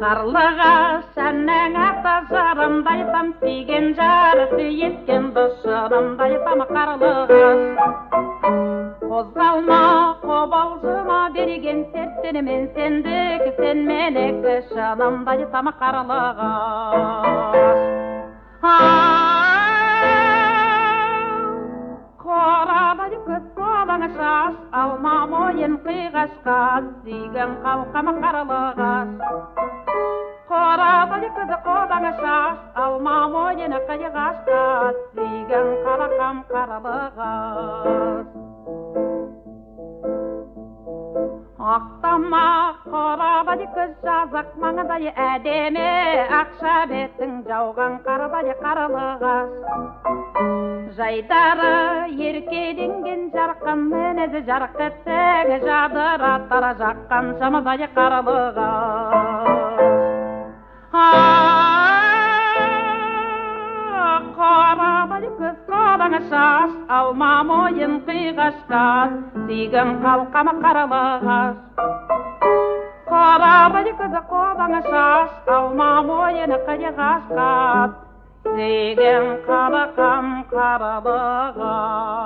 Қарлыға сәннің ата жарымдайтам, сүйген жарысы еткен дұшырымдайтам қарлығаш. Қозғалма, қобалжыма берген серттенімен сендік, сен менікі шынымдайтам қарлығаш. Қорадай көз қолың шаш, алма мойын қиғашқа, сүйген қалқам қарлығаш. Қорадай көз қолың шаш, алма мойын қиғашқа, сүйген қалқам қарлығаш. Ақтама қорадай көз жазық маңдай әдемі, ақша беттің жауған қардай қарлығаш. Жайдары еркеденген жарқын мінезі жарқеттігі, жадыраттар жаққан шамадай қарлығаш. Қорадай көз қолың шаш, алма мойын қиғашқа, сүйген қалқам қарлығаш. Қорадай көз қолың шаш, алма мойын қиғашқа, сүйген қалқам қарлығаш.